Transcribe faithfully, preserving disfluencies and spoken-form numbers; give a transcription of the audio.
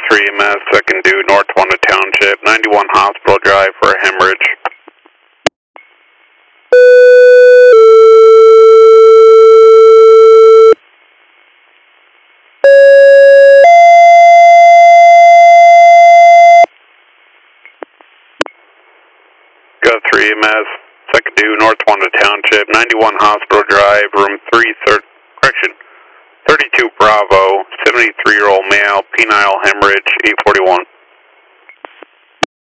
three E M S, second due, North Wanda Township, ninety-one Hospital Drive for a hemorrhage. Go three E M S, second due, North Wanda Township, ninety-one Hospital Drive, room three, third, correction, thirty-two Bravo, seventy-three-year-old male, penile hemorrhage, eight forty-one.